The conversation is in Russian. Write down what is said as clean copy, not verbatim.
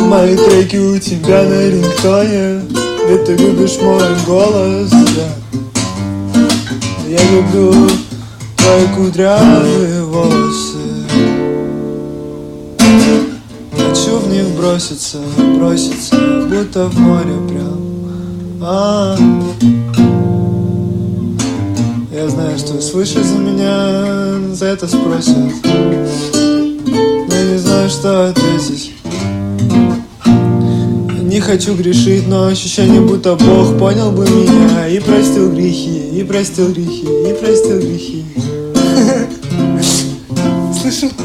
Мои треки у тебя на рингтоне, ведь ты любишь мой голос, да. Я люблю твои кудрявые волосы. Хочу в них броситься, броситься, будто в море прям. Я знаю, что слышишь за меня, за это спросят. Но я не знаю, что ответить. Не хочу грешить, но ощущение, будто Бог понял бы меня и простил грехи, и простил грехи, и простил грехи. Слышал?